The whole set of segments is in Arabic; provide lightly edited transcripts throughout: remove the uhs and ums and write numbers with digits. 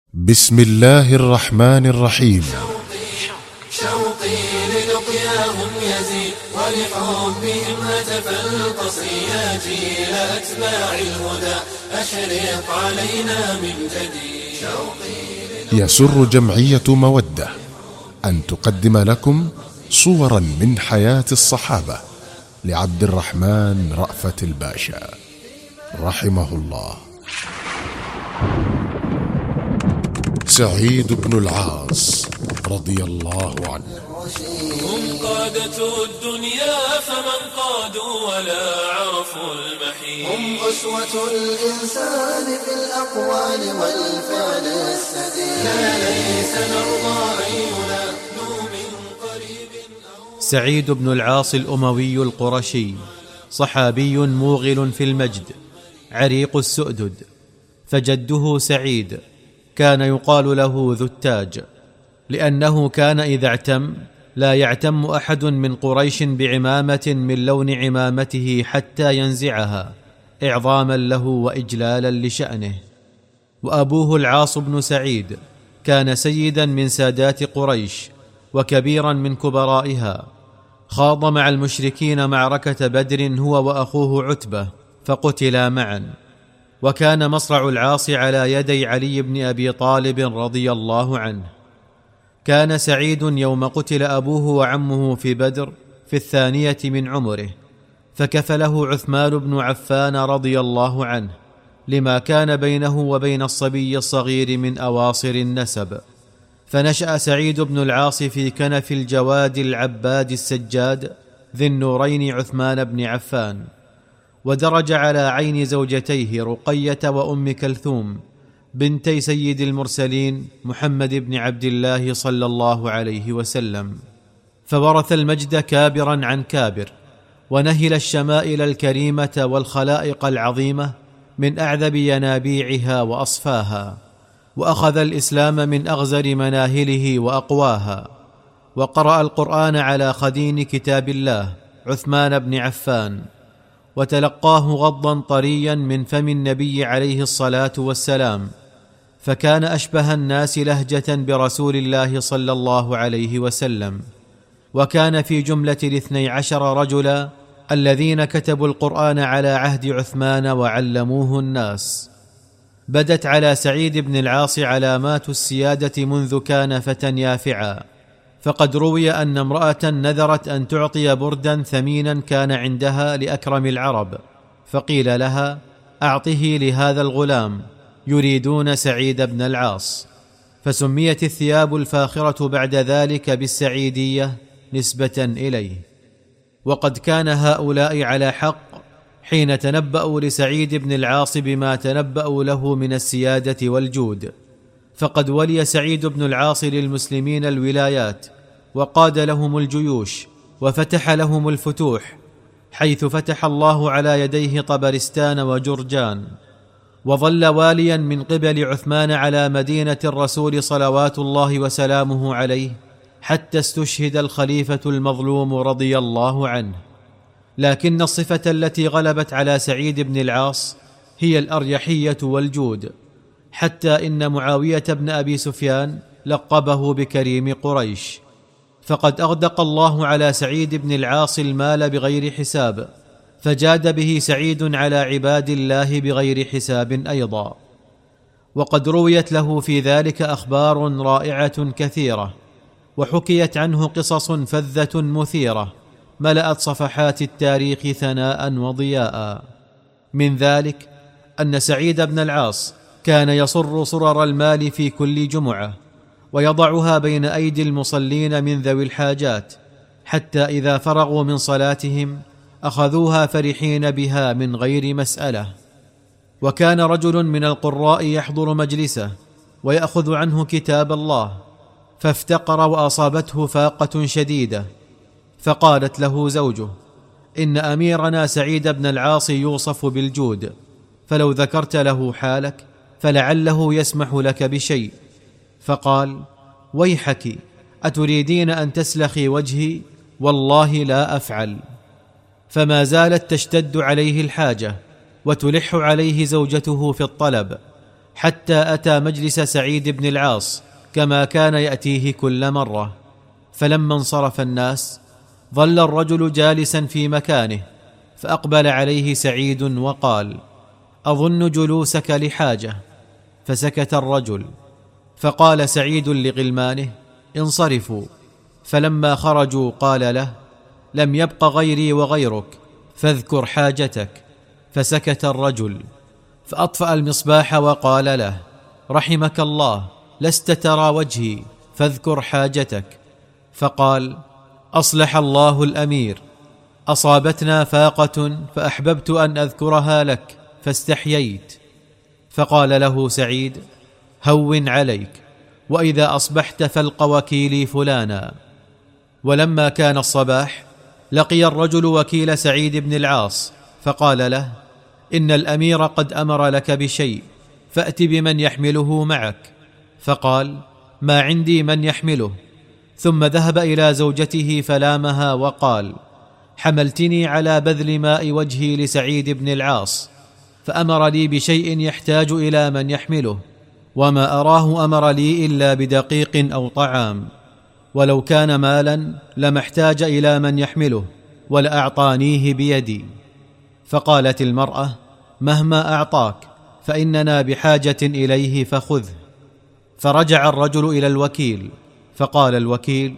بسم الله الرحمن الرحيم. شوقي للقياهم يزيد ولحبهم هتف القصر يا جيل أتباع الهدى أشرق علينا من جديد. يسر جمعية مودة أن تقدم لكم صورا من حياة الصحابة لعبد الرحمن رأفت الباشا رحمه الله. سعيد بن العاص رضي الله عنه. هم قادة الدنيا فمن قادوا ولا عرفوا المحيط. هم أسوة الإنسان في الأقوال والفعل السديد. لا ليس نرضى أن ينادوا من قريب أو. سعيد بن العاص الأموي القرشي صحابي موغل في المجد عريق السؤدد، فجده سعيد كان يقال له ذو التاج، لأنه كان إذا اعتم لا يعتم أحد من قريش بعمامة من لون عمامته حتى ينزعها إعظاما له وإجلالا لشأنه. وأبوه العاص بن سعيد كان سيدا من سادات قريش وكبيرا من كبرائها، خاض مع المشركين معركة بدر هو وأخوه عتبة فقتلا معا. وكان مصرع العاص على يدي علي بن أبي طالب رضي الله عنه. كان سعيد يوم قتل أبوه وعمه في بدر في 2 من عمره، فكفله عثمان بن عفان رضي الله عنه لما كان بينه وبين الصبي الصغير من أواصر النسب. فنشأ سعيد بن العاص في كنف الجواد العباد السجاد ذي النورين عثمان بن عفان، ودرج على عين زوجتيه رقية وأم كلثوم بنتي سيد المرسلين محمد بن عبد الله صلى الله عليه وسلم، فورث المجد كابرا عن كابر، ونهل الشمائل الكريمة والخلائق العظيمة من أعذب ينابيعها وأصفاها، وأخذ الإسلام من أغزر مناهله وأقواها، وقرأ القرآن على خدين كتاب الله عثمان بن عفان، وتلقاه غضا طريا من فم النبي عليه الصلاة والسلام، فكان أشبه الناس لهجة برسول الله صلى الله عليه وسلم. وكان في جملة 12 رجلا الذين كتبوا القرآن على عهد عثمان وعلموه الناس. بدت على سعيد بن العاص علامات السيادة منذ كان فتى يافعا، فقد روي أن امرأة نذرت أن تعطي بردا ثمينا كان عندها لأكرم العرب، فقيل لها: أعطه لهذا الغلام، يريدون سعيد بن العاص. فسميت الثياب الفاخرة بعد ذلك بالسعيدية نسبة إليه. وقد كان هؤلاء على حق حين تنبأوا لسعيد بن العاص بما تنبأوا له من السيادة والجود، فقد ولي سعيد بن العاص للمسلمين الولايات، وقاد لهم الجيوش، وفتح لهم الفتوح، حيث فتح الله على يديه طبرستان وجرجان، وظل واليا من قبل عثمان على مدينة الرسول صلوات الله وسلامه عليه حتى استشهد الخليفة المظلوم رضي الله عنه. لكن الصفة التي غلبت على سعيد بن العاص هي الأريحية والجود، حتى إن معاوية بن أبي سفيان لقبه بكريم قريش. فقد أغدق الله على سعيد بن العاص المال بغير حساب، فجاد به سعيد على عباد الله بغير حساب أيضا. وقد رويت له في ذلك أخبار رائعة كثيرة، وحكيت عنه قصص فذة مثيرة ملأت صفحات التاريخ ثناء وضياء. من ذلك أن سعيد بن العاص كان يصر صرر المال في كل جمعة، ويضعها بين أيدي المصلين من ذوي الحاجات، حتى إذا فرغوا من صلاتهم أخذوها فرحين بها من غير مسألة. وكان رجل من القراء يحضر مجلسه ويأخذ عنه كتاب الله، فافتقر وأصابته فاقة شديدة، فقالت له زوجه: إن أميرنا سعيد بن العاص يوصف بالجود، فلو ذكرت له حالك فلعله يسمح لك بشيء. فقال: ويحك، أتريدين أن تسلخي وجهي؟ والله لا أفعل. فما زالت تشتد عليه الحاجة وتلح عليه زوجته في الطلب، حتى أتى مجلس سعيد بن العاص كما كان يأتيه كل مرة. فلما انصرف الناس ظل الرجل جالسا في مكانه، فأقبل عليه سعيد وقال: أظن جلوسك لحاجة. فسكت الرجل، فقال سعيد لغلمانه: انصرفوا. فلما خرجوا قال له: لم يبق غيري وغيرك، فاذكر حاجتك. فسكت الرجل، فأطفأ المصباح وقال له: رحمك الله، لست ترى وجهي، فاذكر حاجتك. فقال: أصلح الله الأمير، أصابتنا فاقة فأحببت أن أذكرها لك فاستحييت. فقال له سعيد: هون عليك، وإذا أصبحت فالق وكيلي فلانا. ولما كان الصباح لقي الرجل وكيل سعيد بن العاص، فقال له: إن الأمير قد أمر لك بشيء، فأت بمن يحمله معك. فقال: ما عندي من يحمله. ثم ذهب إلى زوجته فلامها وقال: حملتني على بذل ماء وجهي لسعيد بن العاص، فأمر لي بشيء يحتاج إلى من يحمله، وما أراه أمر لي إلا بدقيق أو طعام، ولو كان مالا لما احتاج إلى من يحمله، ولأعطانيه بيدي. فقالت المرأة: مهما أعطاك فإننا بحاجة إليه فخذه. فرجع الرجل إلى الوكيل، فقال الوكيل: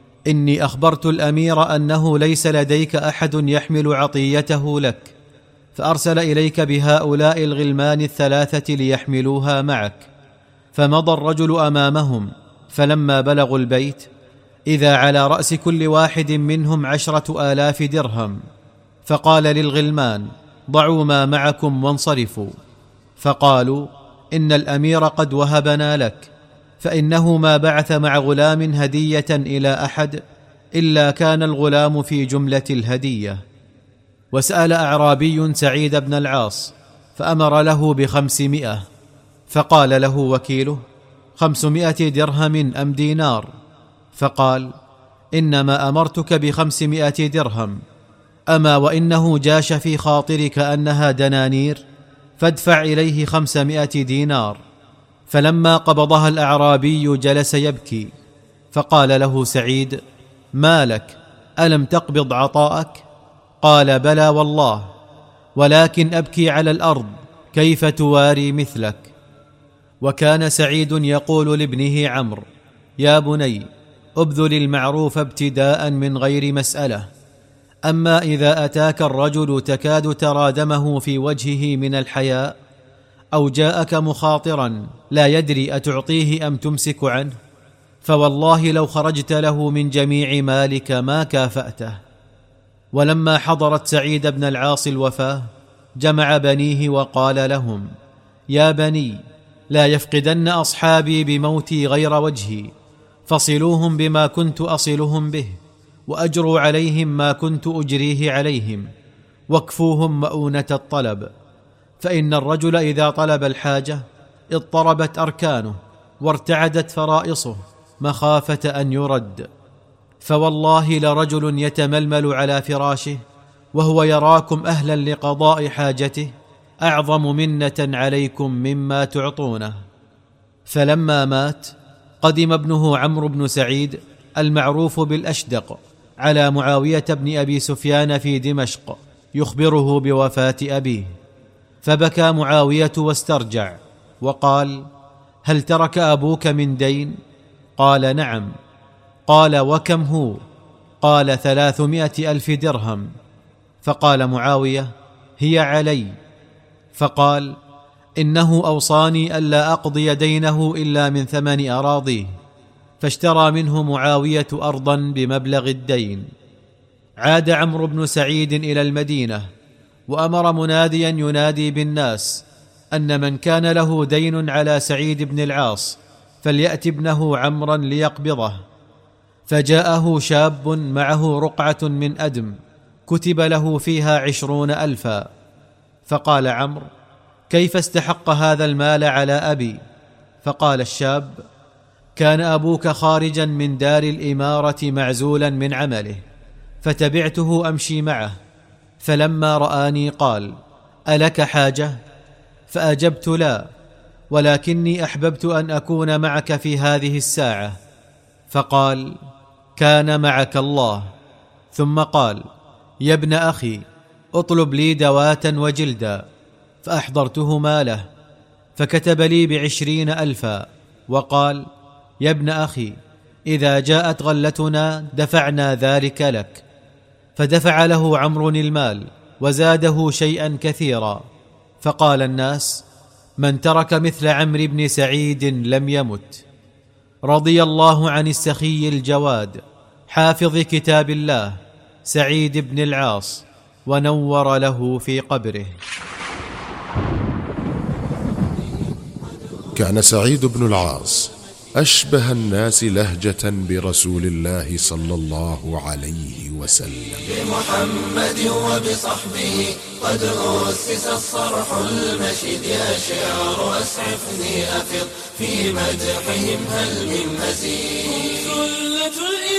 إني أخبرت الأمير أنه ليس لديك أحد يحمل عطيته لك، فأرسل إليك بهؤلاء الغلمان الثلاثة ليحملوها معك. فمضى الرجل أمامهم، فلما بلغوا البيت إذا على رأس كل واحد منهم 10,000 درهم. فقال للغلمان: ضعوا ما معكم وانصرفوا. فقالوا: إن الأمير قد وهبنا لك، فإنه ما بعث مع غلام هدية إلى أحد إلا كان الغلام في جملة الهدية. وسأل أعرابي سعيد بن العاص فأمر له ب500. فقال له وكيله: 500 درهم أم دينار؟ فقال: إنما أمرتك ب500 درهم، أما وإنه جاش في خاطرك أنها دنانير، فادفع إليه 500 دينار. فلما قبضها الأعرابي جلس يبكي، فقال له سعيد: ما لك، ألم تقبض عطاءك؟ قال: بلى والله، ولكن أبكي على الأرض، كيف تواري مثلك؟ وكان سعيد يقول لابنه عمرو: يا بني، ابذل المعروف ابتداء من غير مسألة، أما إذا أتاك الرجل تكاد ترى دمه في وجهه من الحياء، أو جاءك مخاطرا لا يدري أتعطيه أم تمسك عنه، فوالله لو خرجت له من جميع مالك ما كافأته. ولما حضرت سعيد بن العاص الوفاة جمع بنيه وقال لهم: يا بني، لا يفقدن أصحابي بموتي غير وجهي، فصلوهم بما كنت أصلهم به، وأجروا عليهم ما كنت أجريه عليهم، واكفوهم مؤونة الطلب، فإن الرجل إذا طلب الحاجة اضطربت أركانه وارتعدت فرائصه مخافة أن يرد. فوالله لرجل يتململ على فراشه وهو يراكم أهلا لقضاء حاجته أعظم منة عليكم مما تعطونه. فلما مات قدم ابنه عمرو بن سعيد المعروف بالأشدق على معاوية بن أبي سفيان في دمشق يخبره بوفاة أبيه، فبكى معاوية واسترجع وقال: هل ترك أبوك من دين؟ قال: نعم. قال: وكم هو؟ قال: 300,000 درهم. فقال معاوية: هي علي. فقال: إنه أوصاني ألا أقضي دينه إلا من ثمن أراضيه، فاشترى منه معاوية أرضا بمبلغ الدين. عاد عمرو بن سعيد إلى المدينة، وأمر مناديا ينادي بالناس أن من كان له دين على سعيد بن العاص فليأت ابنه عمرا ليقبضه. فجاءه شاب معه رقعة من أدم كتب له فيها 20,000. فقال عمرو: كيف استحق هذا المال على أبي؟ فقال الشاب: كان أبوك خارجا من دار الإمارة معزولا من عمله، فتبعته أمشي معه، فلما رآني قال: ألك حاجة؟ فأجبت: لا، ولكني أحببت أن أكون معك في هذه الساعة. فقال: كان معك الله. ثم قال: يا ابن أخي، اطلب لي دواة وجلدا. فأحضرتهما له، فكتب لي 20,000، وقال: يا ابن أخي، إذا جاءت غلتنا دفعنا ذلك لك. فدفع له عمرو المال وزاده شيئا كثيرا. فقال الناس: من ترك مثل عمرو بن سعيد لم يمت. رضي الله عن السخي الجواد حافظ كتاب الله سعيد بن العاص، ونور له في قبره. كان سعيد بن العاص أشبه الناس لهجة برسول الله صلى الله عليه وسلم. بمحمد وبصحبه قد أسس الصرح المشيد، يا شعر أسعفني أفض في مدحهم هل من مزيد.